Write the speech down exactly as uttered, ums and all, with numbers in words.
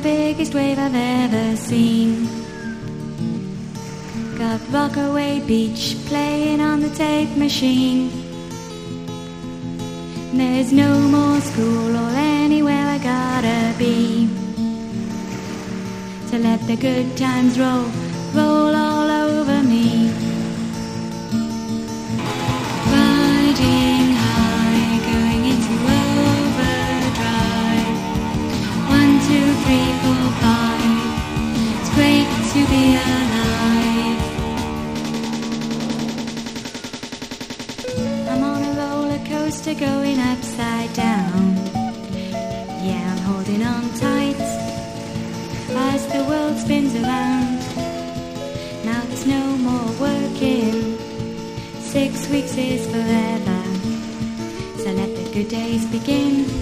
biggest wave I've ever seen. Got Rockaway Beach playing on the tape machine. There's no more school or anywhere I gotta be to let the good times roll, roll all over me. Riding high, going into overdrive. One, two, three, four, five. It's great to be alive. I'm on a roller coaster going upside down. Yeah, I'm holding on tight as the world spins around. Now there's no more working, six weeks is forever, so let the good days begin.